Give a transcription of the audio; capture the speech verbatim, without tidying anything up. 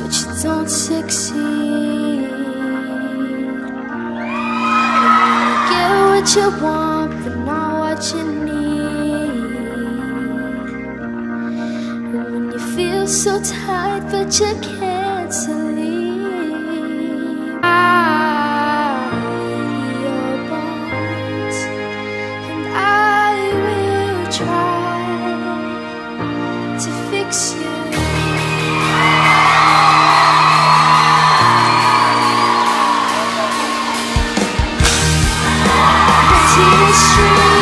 but you don't succeed. And you get what you want, but not what you need. And when you feel so tight, but you can't sleep. I your bones, and I will try to fix you. But it's true.